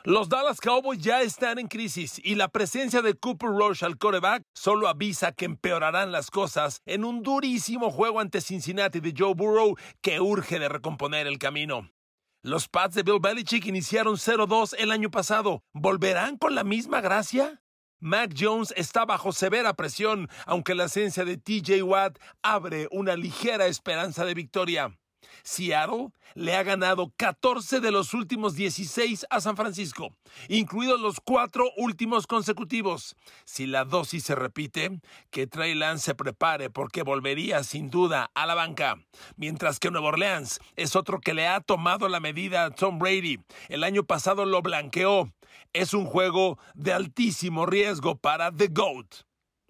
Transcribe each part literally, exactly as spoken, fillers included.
Los Dallas Cowboys ya están en crisis y la presencia de Cooper Rush al quarterback solo avisa que empeorarán las cosas en un durísimo juego ante Cincinnati de Joe Burrow que urge de recomponer el camino. Los Pats de Bill Belichick iniciaron cero dos el año pasado. ¿Volverán con la misma gracia? Mac Jones está bajo severa presión, aunque la ausencia de T J Watt abre una ligera esperanza de victoria. Seattle le ha ganado catorce de los últimos dieciséis a San Francisco, incluidos los cuatro últimos consecutivos. Si la dosis se repite, que Trey Lance se prepare porque volvería sin duda a la banca. Mientras que Nueva Orleans es otro que le ha tomado la medida a Tom Brady. El año pasado lo blanqueó. Es un juego de altísimo riesgo para The GOAT.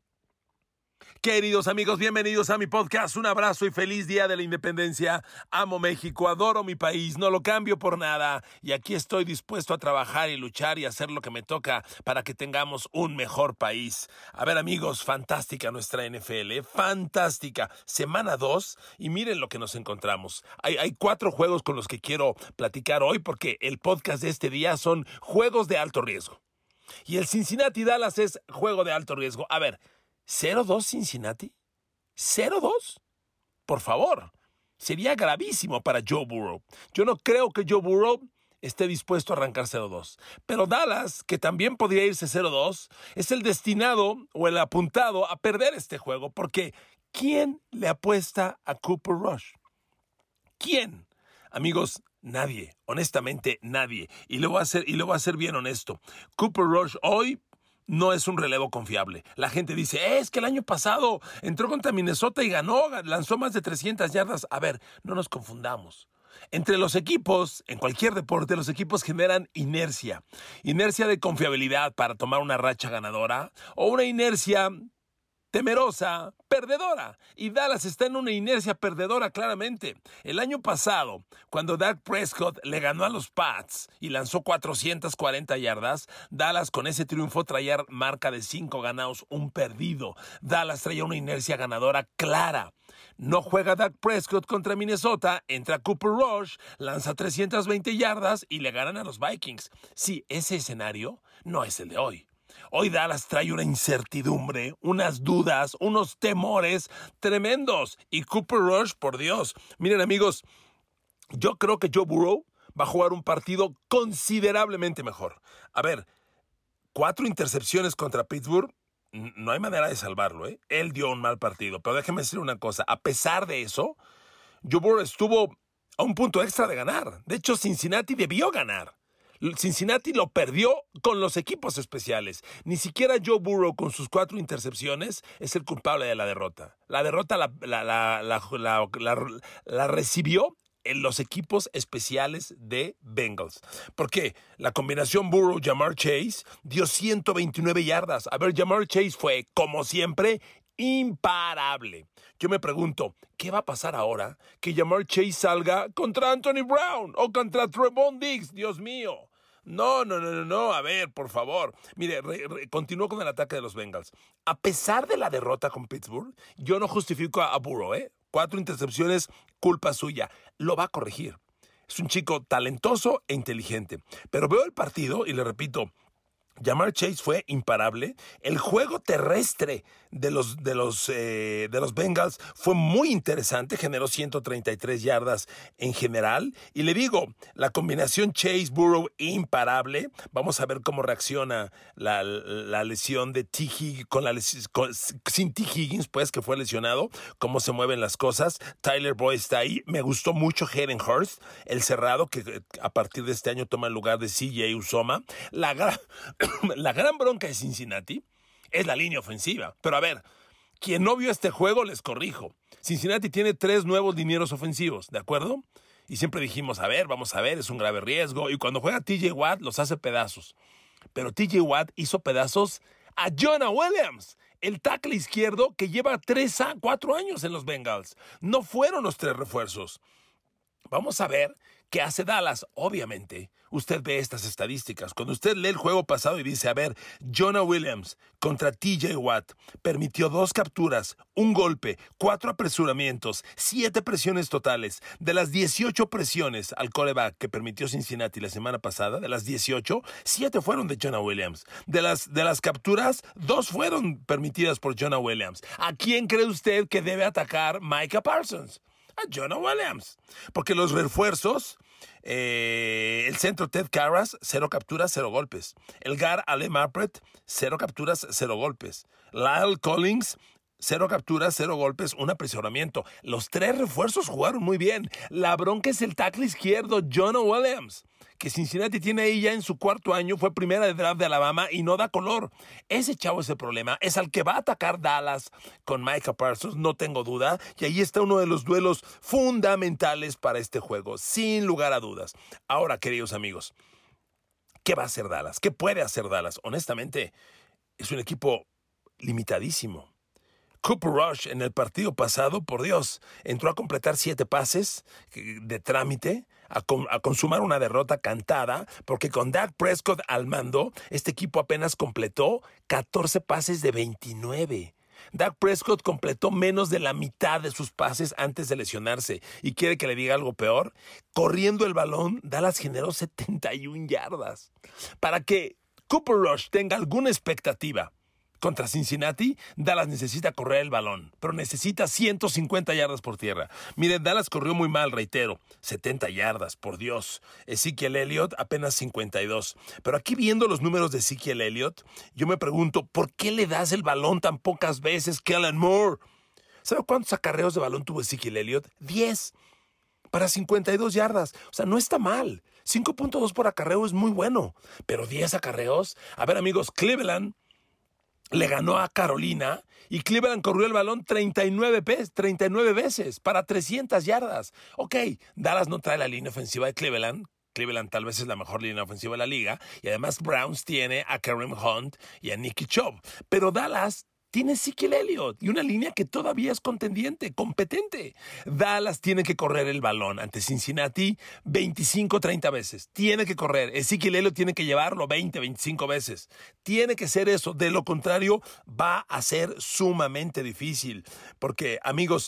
Queridos amigos, bienvenidos a mi podcast. Un abrazo y feliz Día de la Independencia. Amo México, adoro mi país, no lo cambio por nada. Y aquí estoy dispuesto a trabajar y luchar y hacer lo que me toca para que tengamos un mejor país. A ver amigos, fantástica nuestra N F L, fantástica. Semana dos y miren lo que nos encontramos. Hay, hay cuatro juegos con los que quiero platicar hoy porque el podcast de este día son juegos de alto riesgo. Y el Cincinnati Dallas es juego de alto riesgo. A ver, ¿cero dos Cincinnati? ¿cero dos? Por favor, sería gravísimo para Joe Burrow. Yo no creo que Joe Burrow esté dispuesto a arrancar cero dos. Pero Dallas, que también podría irse cero dos, es el destinado o el apuntado a perder este juego. Porque ¿quién le apuesta a Cooper Rush? ¿Quién? Amigos, nadie. Honestamente, nadie. Y lo voy a hacer, y lo voy a hacer bien honesto. Cooper Rush hoy no es un relevo confiable. La gente dice, eh, es que el año pasado entró contra Minnesota y ganó, lanzó más de trescientas yardas. A ver, no nos confundamos. Entre los equipos, en cualquier deporte, los equipos generan inercia. Inercia de confiabilidad para tomar una racha ganadora o una inercia temerosa, perdedora. Y Dallas está en una inercia perdedora claramente. El año pasado, cuando Dak Prescott le ganó a los Pats y lanzó cuatrocientas cuarenta yardas, Dallas con ese triunfo traía marca de cinco ganados, un perdido. Dallas traía una inercia ganadora clara. No juega Dak Prescott contra Minnesota, entra Cooper Rush, lanza trescientas veinte yardas y le ganan a los Vikings. Sí, ese escenario no es el de hoy. Hoy Dallas trae una incertidumbre, unas dudas, unos temores tremendos. Y Cooper Rush, por Dios. Miren amigos, yo creo que Joe Burrow va a jugar un partido considerablemente mejor. A ver, cuatro intercepciones contra Pittsburgh, no hay manera de salvarlo, ¿eh? Él dio un mal partido. Pero déjeme decir una cosa, a pesar de eso, Joe Burrow estuvo a un punto extra de ganar. De hecho, Cincinnati debió ganar. Cincinnati lo perdió con los equipos especiales. Ni siquiera Joe Burrow con sus cuatro intercepciones es el culpable de la derrota. La derrota la, la, la, la, la, la, la recibió en los equipos especiales de Bengals. ¿Por qué? La combinación Burrow-Ja'Marr Chase dio ciento veintinueve yardas. A ver, Ja'Marr Chase fue, como siempre, imparable. Yo me pregunto, ¿qué va a pasar ahora que Ja'Marr Chase salga contra Anthony Brown o contra Trevon Diggs? Dios mío. No, no, no, no, no. A ver, por favor. Mire, re, re, continúo con el ataque de los Bengals. A pesar de la derrota con Pittsburgh, yo no justifico a, a Burrow, ¿eh? Cuatro intercepciones, culpa suya. Lo va a corregir. Es un chico talentoso e inteligente. Pero veo el partido y le repito, Ja'Marr Chase fue imparable. El juego terrestre de los, de, los, eh, de los Bengals fue muy interesante. Generó ciento treinta y tres yardas en general. Y le digo, la combinación Chase-Burrow imparable. Vamos a ver cómo reacciona la, la lesión de T. Higgins, con la lesión, con, sin T. Higgins, pues, que fue lesionado. Cómo se mueven las cosas. Tyler Boyd está ahí. Me gustó mucho Hayden Hurst, el cerrado, que a partir de este año toma el lugar de C J Uzomah. La gran... La gran bronca de Cincinnati es la línea ofensiva. Pero a ver, quien no vio este juego, les corrijo. Cincinnati tiene tres nuevos linieros ofensivos, ¿de acuerdo? Y siempre dijimos, a ver, vamos a ver, es un grave riesgo. Y cuando juega T J Watt, los hace pedazos. Pero T J Watt hizo pedazos a Jonah Williams, el tackle izquierdo que lleva tres a cuatro años en los Bengals. No fueron los tres refuerzos. Vamos a ver ¿Qué hace Dallas? Obviamente, usted ve estas estadísticas. Cuando usted lee el juego pasado y dice, a ver, Jonah Williams contra T J Watt permitió dos capturas, un golpe, cuatro apresuramientos, siete presiones totales. De las dieciocho presiones al quarterback que permitió Cincinnati la semana pasada, de las dieciocho, siete fueron de Jonah Williams. De las, de las capturas, dos fueron permitidas por Jonah Williams. ¿A quién cree usted que debe atacar Micah Parsons? A Jonah Williams. Porque los refuerzos, eh, el centro Ted Karras, cero capturas, cero golpes. El guard Ale Marpet, cero capturas, cero golpes. Lyle Collins, cero capturas, cero golpes, un apresuramiento. Los tres refuerzos jugaron muy bien. La bronca es el tackle izquierdo, Jonah Williams, que Cincinnati tiene ahí ya en su cuarto año, fue primera de draft de Alabama y no da color. Ese chavo es el problema, es al que va a atacar Dallas con Micah Parsons, no tengo duda, y ahí está uno de los duelos fundamentales para este juego, sin lugar a dudas. Ahora, queridos amigos, ¿qué va a hacer Dallas? ¿Qué puede hacer Dallas? Honestamente, es un equipo limitadísimo. Cooper Rush en el partido pasado, por Dios, entró a completar siete pases de trámite, a, con, a consumar una derrota cantada, porque con Dak Prescott al mando, este equipo apenas completó catorce pases de veintinueve. Dak Prescott completó menos de la mitad de sus pases antes de lesionarse. ¿Y quiere que le diga algo peor? Corriendo el balón, Dallas generó setenta y una yardas. Para que Cooper Rush tenga alguna expectativa contra Cincinnati, Dallas necesita correr el balón, pero necesita ciento cincuenta yardas por tierra. Miren, Dallas corrió muy mal, reitero, setenta yardas, por Dios. Ezekiel Elliott apenas cincuenta y dos. Pero aquí viendo los números de Ezekiel Elliott, yo me pregunto, ¿por qué le das el balón tan pocas veces, Kellen Moore? ¿Sabe cuántos acarreos de balón tuvo Ezekiel Elliott? diez. Para cincuenta y dos yardas. O sea, no está mal. cinco punto dos por acarreo es muy bueno. Pero diez acarreos. A ver, amigos, Cleveland le ganó a Carolina y Cleveland corrió el balón treinta y nueve veces para trescientas yardas. Ok, Dallas no trae la línea ofensiva de Cleveland. Cleveland tal vez es la mejor línea ofensiva de la liga. Y además Browns tiene a Kareem Hunt y a Nicky Chubb. Pero Dallas tiene Ezekiel Elliott y una línea que todavía es contendiente, competente. Dallas tiene que correr el balón ante Cincinnati veinticinco, treinta veces. Tiene que correr. Ezekiel Elliott tiene que llevarlo veinte, veinticinco veces. Tiene que ser eso. De lo contrario, va a ser sumamente difícil. Porque, amigos,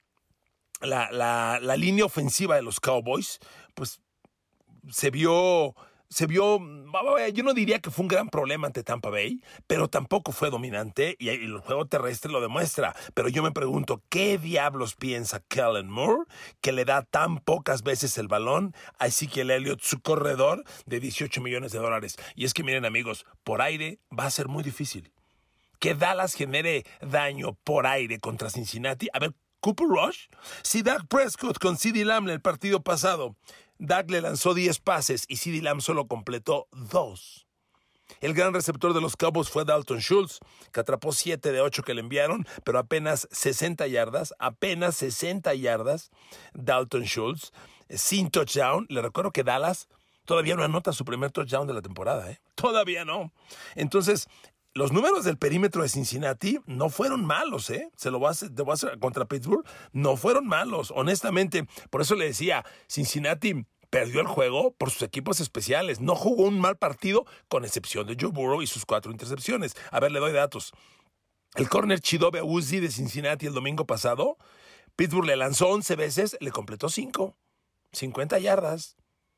la, la, la línea ofensiva de los Cowboys, pues, se vio... Se vio, yo no diría que fue un gran problema ante Tampa Bay, pero tampoco fue dominante y el juego terrestre lo demuestra. Pero yo me pregunto, ¿qué diablos piensa Kellen Moore que le da tan pocas veces el balón a Ezekiel Elliott, su corredor de dieciocho millones de dólares? Y es que miren, amigos, por aire va a ser muy difícil. Que Dallas genere daño por aire contra Cincinnati. A ver, Cooper Rush, si Dak Prescott con CeeDee Lamb en el partido pasado, Dak le lanzó diez pases y CeeDee Lamb solo completó dos. El gran receptor de los Cowboys fue Dalton Schultz, que atrapó siete de ocho que le enviaron, pero apenas sesenta yardas, apenas sesenta yardas. Dalton Schultz, sin touchdown. Le recuerdo que Dallas todavía no anota su primer touchdown de la temporada, ¿eh? Todavía no. Entonces, los números del perímetro de Cincinnati no fueron malos, ¿eh? Se lo voy a hacer, te voy a hacer contra Pittsburgh. No fueron malos, honestamente. Por eso le decía, Cincinnati perdió el juego por sus equipos especiales. No jugó un mal partido, con excepción de Joe Burrow y sus cuatro intercepciones. A ver, le doy datos. El corner Chidobe Awuzie de Cincinnati el domingo pasado, Pittsburgh le lanzó once veces, le completó cinco. cincuenta yardas.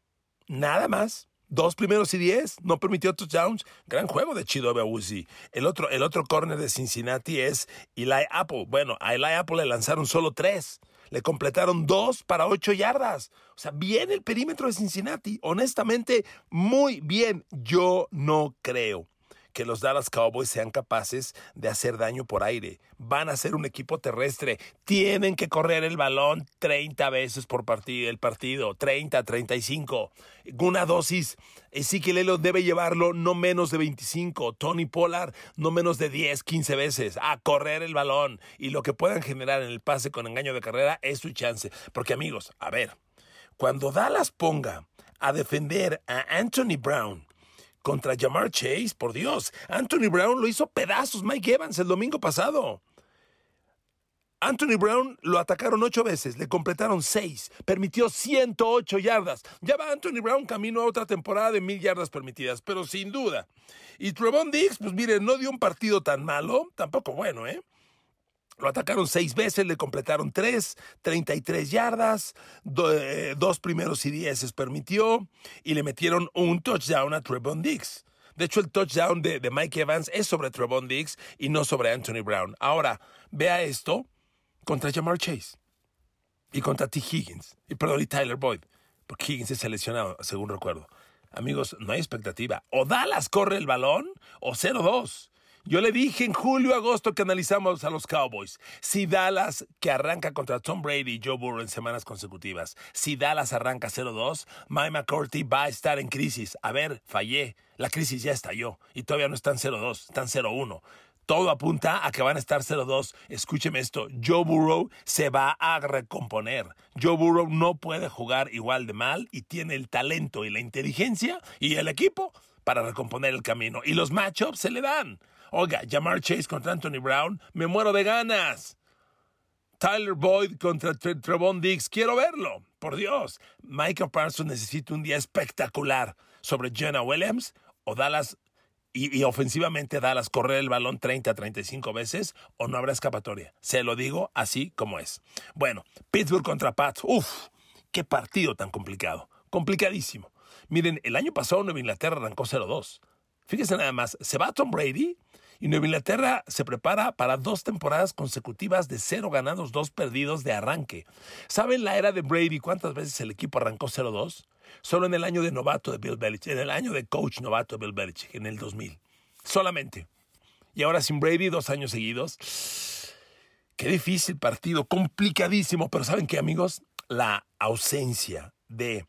Nada más. Dos primeros y diez, no permitió touchdowns. Gran juego de Chidobe Awuzie. El otro, el otro corner de Cincinnati es Eli Apple. Bueno, a Eli Apple le lanzaron solo tres. Le completaron dos para ocho yardas. O sea, bien el perímetro de Cincinnati. Honestamente, muy bien. Yo no creo que los Dallas Cowboys sean capaces de hacer daño por aire. Van a ser un equipo terrestre. Tienen que correr el balón treinta veces por partido, el partido. treinta, treinta y cinco. Una dosis. Ezekiel Elliott debe llevarlo no menos de veinticinco. Tony Pollard no menos de diez, quince veces. A correr el balón. Y lo que puedan generar en el pase con engaño de carrera es su chance. Porque, amigos, a ver, cuando Dallas ponga a defender a Anthony Brown contra Ja'Marr Chase, por Dios, Anthony Brown lo hizo pedazos Mike Evans el domingo pasado. Anthony Brown lo atacaron ocho veces, le completaron seis, permitió ciento ocho yardas. Ya va Anthony Brown camino a otra temporada de mil yardas permitidas, pero sin duda. Y Trevon Diggs, pues mire, no dio un partido tan malo, tampoco bueno, ¿eh? Lo atacaron seis veces, le completaron tres, treinta y tres yardas, do, eh, dos primeros y dieces permitió y le metieron un touchdown a Trevon Diggs. De hecho, el touchdown de, de Mike Evans es sobre Trevon Diggs y no sobre Anthony Brown. Ahora, vea esto contra Ja'Marr Chase y contra T. Higgins, y perdón, y Tyler Boyd, porque Higgins es seleccionado, según recuerdo. Amigos, no hay expectativa. O Dallas corre el balón o cero dos. Yo le dije en julio, agosto que analizamos a los Cowboys. Si Dallas, que arranca contra Tom Brady y Joe Burrow en semanas consecutivas, si Dallas arranca cero dos, Mike McCarthy va a estar en crisis. A ver, fallé. La crisis ya estalló y todavía no están cero dos, están cero uno. Todo apunta a que van a estar cero dos. Escúcheme esto, Joe Burrow se va a recomponer. Joe Burrow no puede jugar igual de mal y tiene el talento y la inteligencia y el equipo para recomponer el camino. Y los matchups se le dan. Oiga, Ja'Marr Chase contra Anthony Brown, me muero de ganas. Tyler Boyd contra Tre- Trevon Diggs, quiero verlo, por Dios. Micah Parsons necesita un día espectacular sobre Jonah Williams o Dallas. Y, y ofensivamente Dallas correr el balón treinta a treinta y cinco veces o no habrá escapatoria. Se lo digo así como es. Bueno, Pittsburgh contra Pats. Uf, qué partido tan complicado. Complicadísimo. Miren, el año pasado Nueva Inglaterra arrancó cero dos. Fíjense nada más, se va Tom Brady y Nueva Inglaterra se prepara para dos temporadas consecutivas de cero ganados, dos perdidos de arranque. ¿Saben la era de Brady cuántas veces el equipo arrancó cero dos? Solo en el año de novato de Bill Belichick, en el año de coach novato de Bill Belichick, en el dos mil. Solamente. Y ahora sin Brady, dos años seguidos. Qué difícil partido, complicadísimo. Pero ¿saben qué, amigos? La ausencia de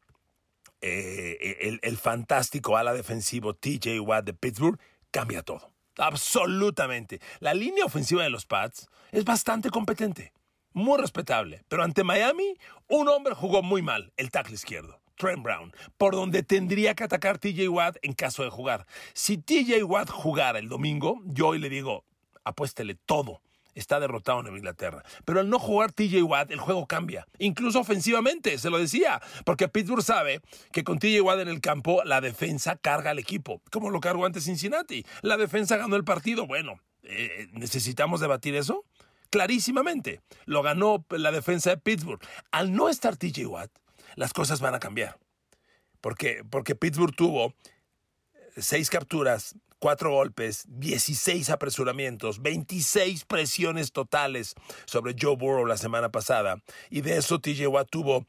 eh, el, el fantástico ala defensivo T J Watt de Pittsburgh cambia todo. Absolutamente. La línea ofensiva de los Pats es bastante competente. Muy respetable. Pero ante Miami, un hombre jugó muy mal, el tackle izquierdo. Trent Brown, por donde tendría que atacar T J Watt en caso de jugar. Si T J Watt jugara el domingo, yo hoy le digo, apuéstele todo. Está derrotado en Nueva Inglaterra. Pero al no jugar T J Watt, el juego cambia. Incluso ofensivamente, se lo decía. Porque Pittsburgh sabe que con T J Watt en el campo, la defensa carga al equipo. Como lo cargó ante Cincinnati. La defensa ganó el partido. Bueno, eh, ¿necesitamos debatir eso? Clarísimamente. Lo ganó la defensa de Pittsburgh. Al no estar T J Watt, las cosas van a cambiar. Porque, porque Pittsburgh tuvo seis capturas, cuatro golpes, dieciséis apresuramientos, veintiséis presiones totales sobre Joe Burrow la semana pasada. Y de eso T J Watt tuvo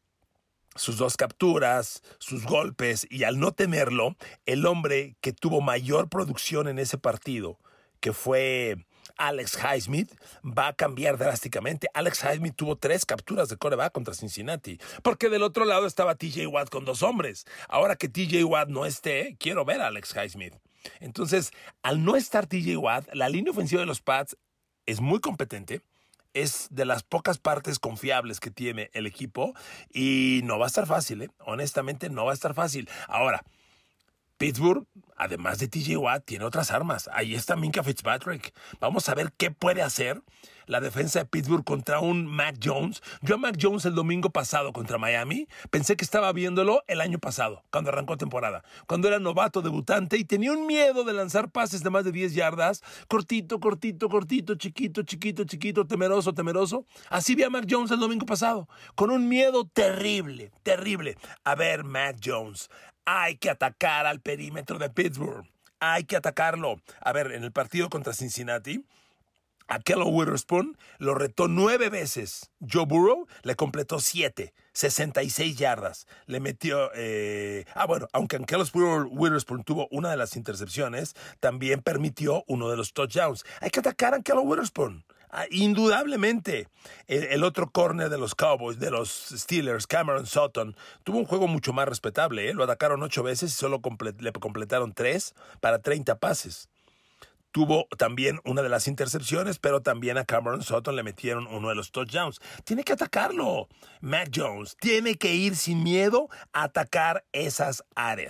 sus dos capturas, sus golpes. Y al no tenerlo, el hombre que tuvo mayor producción en ese partido, que fue Alex Highsmith, va a cambiar drásticamente. Alex Highsmith tuvo tres capturas de quarterback contra Cincinnati, porque del otro lado estaba T J Watt con dos hombres. Ahora que T J Watt no esté, quiero ver a Alex Highsmith. Entonces, al no estar T J Watt, la línea ofensiva de los Pats es muy competente. Es de las pocas partes confiables que tiene el equipo y no va a estar fácil, ¿eh? Honestamente, no va a estar fácil. Ahora, Pittsburgh, además de T J Watt, tiene otras armas. Ahí está Minkah Fitzpatrick. Vamos a ver qué puede hacer la defensa de Pittsburgh contra un Mac Jones. Yo a Mac Jones el domingo pasado contra Miami pensé que estaba viéndolo el año pasado, cuando arrancó temporada, cuando era novato debutante y tenía un miedo de lanzar pases de más de diez yardas, cortito, cortito, cortito, chiquito, chiquito, chiquito, temeroso, temeroso. Así vi a Mac Jones el domingo pasado, con un miedo terrible, terrible. A ver, Mac Jones, hay que atacar al perímetro de Pittsburgh. Hay que atacarlo. A ver, en el partido contra Cincinnati, a Ahkello Witherspoon lo retó nueve veces. Joe Burrow le completó siete, sesenta y seis yardas. Le metió... Eh, ah, bueno, aunque Ahkello Witherspoon tuvo una de las intercepciones, también permitió uno de los touchdowns. Hay que atacar a Ahkello Witherspoon. Ah, indudablemente. El, el otro corner de los Cowboys, de los Steelers, Cameron Sutton, tuvo un juego mucho más respetable. ¿eh? Lo atacaron ocho veces y solo comple- le completaron tres para treinta pases. Tuvo también una de las intercepciones, pero también a Cameron Sutton le metieron uno de los touchdowns. Tiene que atacarlo. Mac Jones tiene que ir sin miedo a atacar esas áreas.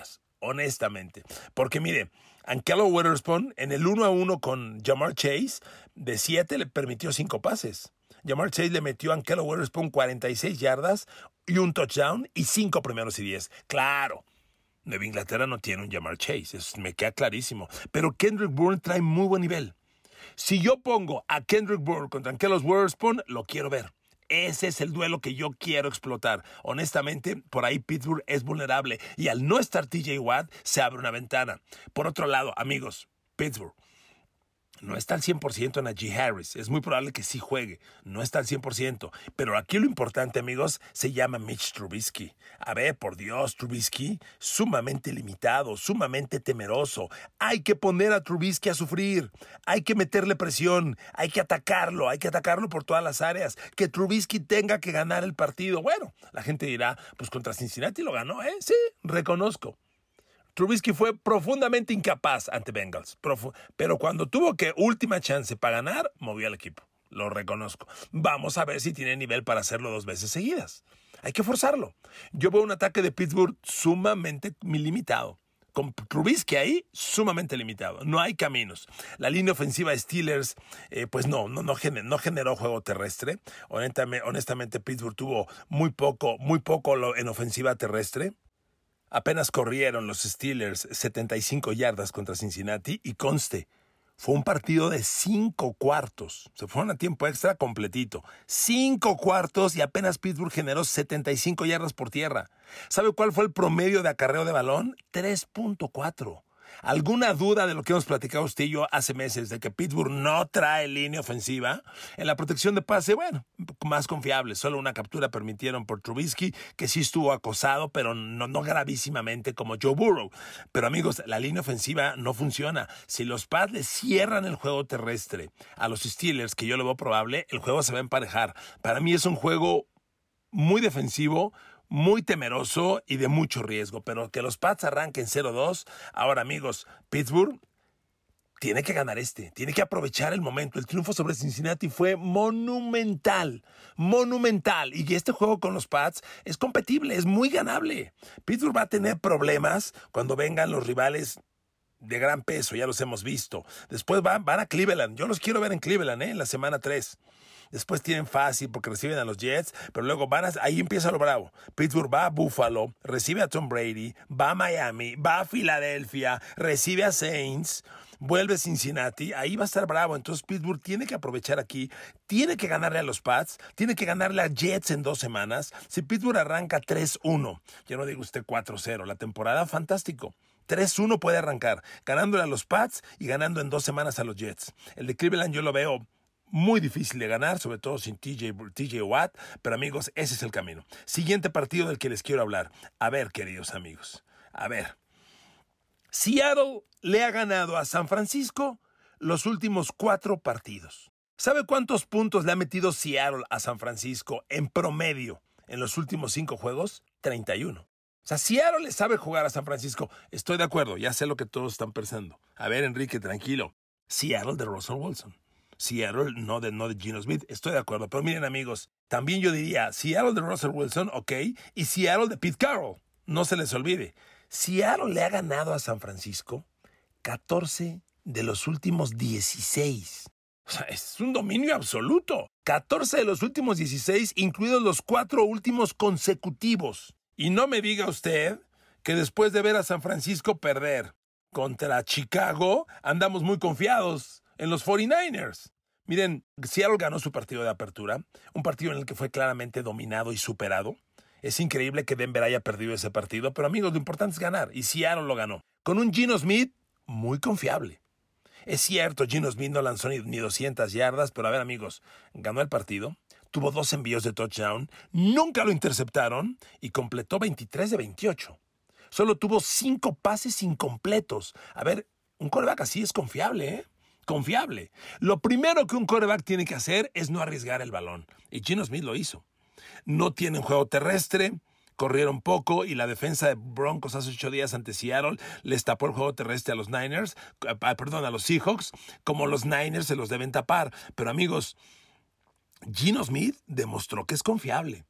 honestamente. Porque mire, Ahkello Witherspoon en el uno a uno con Ja'Marr Chase, de siete le permitió cinco pases. Ja'Marr Chase le metió a Ahkello Witherspoon cuarenta y seis yardas y un touchdown y cinco primeros y diez. Claro, Nueva Inglaterra no tiene un Ja'Marr Chase, eso me queda clarísimo. Pero Kendrick Bourne trae muy buen nivel. Si yo pongo a Kendrick Bourne contra Ahkello Witherspoon, lo quiero ver. Ese es el duelo que yo quiero explotar. Honestamente, por ahí Pittsburgh es vulnerable y al no estar T J Watt se abre una ventana. Por otro lado, amigos, Pittsburgh no está al cien por ciento en Najee Harris. Es muy probable que sí juegue. No está al cien por ciento. Pero aquí lo importante, amigos, se llama Mitch Trubisky. A ver, por Dios, Trubisky, sumamente limitado, sumamente temeroso. Hay que poner a Trubisky a sufrir. Hay que meterle presión. Hay que atacarlo. Hay que atacarlo por todas las áreas. Que Trubisky tenga que ganar el partido. Bueno, la gente dirá, pues contra Cincinnati lo ganó, ¿eh? Sí, reconozco. Trubisky fue profundamente incapaz ante Bengals, profu- pero cuando tuvo que última chance para ganar, movió al equipo. Lo reconozco. Vamos a ver si tiene nivel para hacerlo dos veces seguidas. Hay que forzarlo. Yo veo un ataque de Pittsburgh sumamente limitado. Con Trubisky ahí, sumamente limitado. No hay caminos. La línea ofensiva de Steelers, eh, pues no, no, no, gener, no generó juego terrestre. Honestamente, honestamente, Pittsburgh tuvo muy poco, muy poco en ofensiva terrestre. Apenas corrieron los Steelers setenta y cinco yardas contra Cincinnati y conste, fue un partido de cinco cuartos. Se fueron a tiempo extra completito. Cinco cuartos y apenas Pittsburgh generó setenta y cinco yardas por tierra. ¿Sabe cuál fue el promedio de acarreo de balón? tres punto cuatro. ¿Alguna duda de lo que hemos platicado usted y yo hace meses de que Pittsburgh no trae línea ofensiva? En la protección de pase, bueno, más confiable. Solo una captura permitieron por Trubisky, que sí estuvo acosado, pero no, no gravísimamente como Joe Burrow. Pero amigos, la línea ofensiva no funciona. Si los Pats le cierran el juego terrestre a los Steelers, que yo lo veo probable, el juego se va a emparejar. Para mí es un juego muy defensivo, muy temeroso y de mucho riesgo, pero que los Pats arranquen cero dos. Ahora, amigos, Pittsburgh tiene que ganar este, tiene que aprovechar el momento. El triunfo sobre Cincinnati fue monumental, monumental. Y este juego con los Pats es competible, es muy ganable. Pittsburgh va a tener problemas cuando vengan los rivales de gran peso, ya los hemos visto. Después van, van a Cleveland. Yo los quiero ver en Cleveland, ¿eh? En la semana tres. Después tienen fácil porque reciben a los Jets, pero luego van a, ahí empieza lo bravo. Pittsburgh va a Buffalo, recibe a Tom Brady, va a Miami, va a Filadelfia, recibe a Saints, vuelve a Cincinnati, ahí va a estar bravo. Entonces Pittsburgh tiene que aprovechar aquí, tiene que ganarle a los Pats, tiene que ganarle a Jets en dos semanas. Si Pittsburgh arranca tres uno, ya no digo usted cuatro cero, la temporada fantástico. tres uno puede arrancar, ganándole a los Pats y ganando en dos semanas a los Jets. El de Cleveland yo lo veo muy difícil de ganar, sobre todo sin T J Watt, pero amigos, ese es el camino. Siguiente partido del que les quiero hablar. A ver, queridos amigos, a ver. Seattle le ha ganado a San Francisco los últimos cuatro partidos. ¿Sabe cuántos puntos le ha metido Seattle a San Francisco en promedio en los últimos cinco juegos? treinta y uno. O sea, Seattle le sabe jugar a San Francisco. Estoy de acuerdo, ya sé lo que todos están pensando. A ver, Enrique, tranquilo. Seattle de Russell Wilson. Seattle, no de, no de Geno Smith, estoy de acuerdo. Pero miren, amigos, también yo diría Seattle de Russell Wilson, ok, y Seattle de Pete Carroll. No se les olvide. Seattle le ha ganado a San Francisco catorce de los últimos dieciséis. O sea, es un dominio absoluto. catorce de los últimos dieciséis, incluidos los cuatro últimos consecutivos. Y no me diga usted que después de ver a San Francisco perder contra Chicago, andamos muy confiados en los cuarenta y nueve ers. Miren, Seattle ganó su partido de apertura, un partido en el que fue claramente dominado y superado. Es increíble que Denver haya perdido ese partido, pero amigos, lo importante es ganar, y Seattle lo ganó. Con un Geno Smith muy confiable. Es cierto, Geno Smith no lanzó ni, ni doscientas yardas, pero a ver, amigos, ganó el partido, tuvo dos envíos de touchdown, nunca lo interceptaron y completó veintitrés de veintiocho. Solo tuvo cinco pases incompletos. A ver, un quarterback así es confiable, ¿eh? Confiable. Lo primero que un quarterback tiene que hacer es no arriesgar el balón. Y Geno Smith lo hizo. No tienen juego terrestre, corrieron poco y la defensa de Broncos hace ocho días ante Seattle les tapó el juego terrestre a los Niners, ah, perdón, a los Seahawks, como los Niners se los deben tapar. Pero amigos, Geno Smith demostró que es confiable.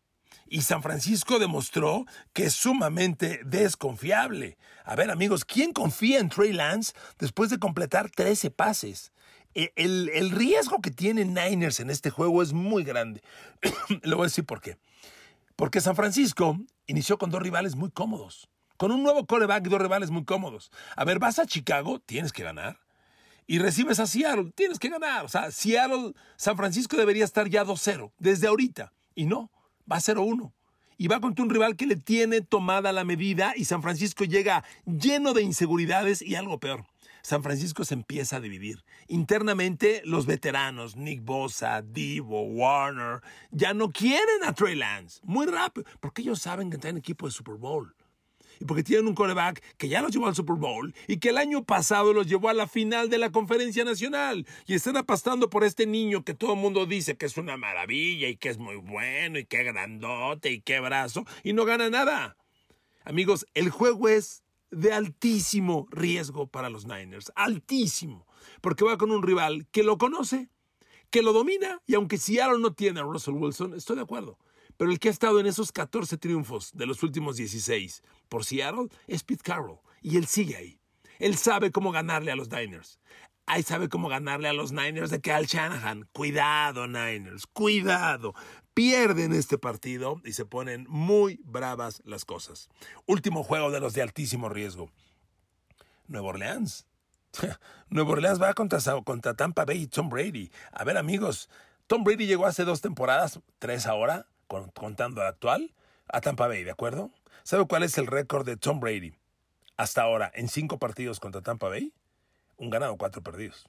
Y San Francisco demostró que es sumamente desconfiable. A ver, amigos, ¿quién confía en Trey Lance después de completar trece pases? El, el riesgo que tienen Niners en este juego es muy grande. Le voy a decir por qué. Porque San Francisco inició con dos rivales muy cómodos. Con un nuevo quarterback y dos rivales muy cómodos. A ver, vas a Chicago, tienes que ganar. Y recibes a Seattle, tienes que ganar. O sea, Seattle, San Francisco debería estar ya dos cero desde ahorita. Y no, va cero uno. Y va contra un rival que le tiene tomada la medida y San Francisco llega lleno de inseguridades y algo peor. San Francisco se empieza a dividir. Internamente, los veteranos, Nick Bosa, Deebo, Warner, ya no quieren a Trey Lance. Muy rápido, porque ellos saben que traen equipo de Super Bowl. Y porque tienen un quarterback que ya los llevó al Super Bowl y que el año pasado los llevó a la final de la Conferencia Nacional. Y están apastando por este niño que todo el mundo dice que es una maravilla y que es muy bueno y que grandote y qué brazo. Y no gana nada. Amigos, el juego es de altísimo riesgo para los Niners. Altísimo. Porque va con un rival que lo conoce, que lo domina. Y aunque Seattle no tiene a Russell Wilson, estoy de acuerdo. Pero el que ha estado en esos catorce triunfos de los últimos dieciséis por Seattle es Pete Carroll. Y él sigue ahí. Él sabe cómo ganarle a los Niners. Ahí sabe cómo ganarle a los Niners de Kyle Shanahan. Cuidado, Niners. Cuidado. Pierden este partido y se ponen muy bravas las cosas. Último juego de los de altísimo riesgo. Nueva Orleans. Nueva Orleans va contra, contra Tampa Bay y Tom Brady. A ver, amigos. Tom Brady llegó hace dos temporadas, tres ahora, contando la actual, a Tampa Bay, ¿de acuerdo? ¿Sabe cuál es el récord de Tom Brady hasta ahora en cinco partidos contra Tampa Bay? Un ganado, cuatro perdidos.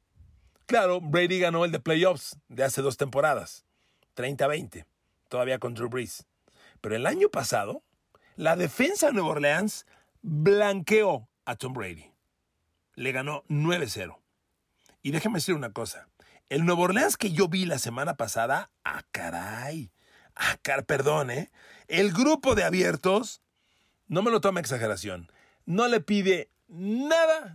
Claro, Brady ganó el de playoffs de hace dos temporadas, treinta a veinte, todavía con Drew Brees. Pero el año pasado, la defensa de Nueva Orleans blanqueó a Tom Brady. Le ganó nueve cero. Y déjame decir una cosa. El Nueva Orleans que yo vi la semana pasada, ¡ah, caray! ¡Ah, car perdón, eh! El grupo de abiertos, no me lo tome exageración, no le pide nada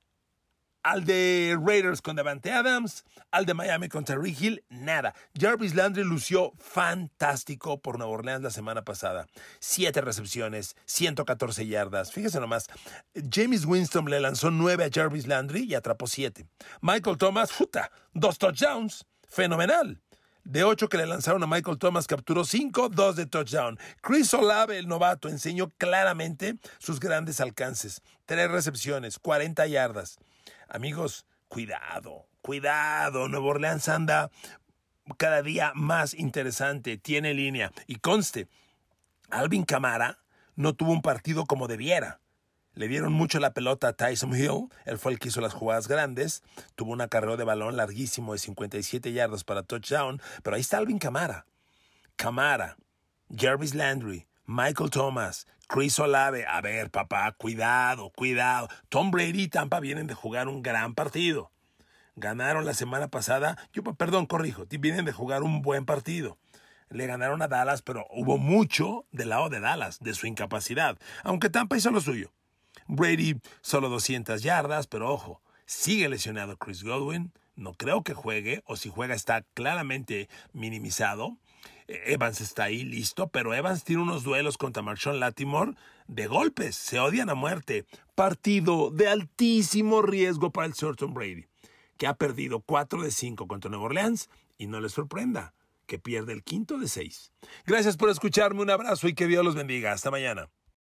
al de Raiders con Davante Adams, al de Miami con Tyreek Hill, nada. Jarvis Landry lució fantástico por Nueva Orleans la semana pasada. Siete recepciones, ciento catorce yardas. Fíjese nomás, Jameis Winston le lanzó nueve a Jarvis Landry y atrapó siete. Michael Thomas, puta, dos touchdowns. Fenomenal. De ocho que le lanzaron a Michael Thomas, capturó cinco, dos de touchdown. Chris Olave, el novato, enseñó claramente sus grandes alcances. Tres recepciones, cuarenta yardas. Amigos, cuidado, cuidado. Nueva Orleans anda cada día más interesante, tiene línea. Y conste, Alvin Kamara no tuvo un partido como debiera. Le dieron mucho la pelota a Taysom Hill, él fue el que hizo las jugadas grandes, tuvo un acarreo de balón larguísimo de cincuenta y siete yardas para touchdown, pero ahí está Alvin Kamara. Kamara, Jarvis Landry, Michael Thomas, Chris Olave. A ver, papá, cuidado, cuidado. Tom Brady y Tampa vienen de jugar un gran partido. Ganaron la semana pasada, yo, perdón, corrijo, vienen de jugar un buen partido. Le ganaron a Dallas, pero hubo mucho del lado de Dallas, de su incapacidad, aunque Tampa hizo lo suyo. Brady solo doscientas yardas, pero ojo, sigue lesionado Chris Godwin, no creo que juegue, o si juega está claramente minimizado. Evans está ahí listo, pero Evans tiene unos duelos contra Marshawn Lattimore de golpes, se odian a muerte. Partido de altísimo riesgo para el señor Tom Brady, que ha perdido cuatro de cinco contra Nueva Orleans, y no les sorprenda que pierde el quinto de seis. Gracias por escucharme, un abrazo y que Dios los bendiga. Hasta mañana.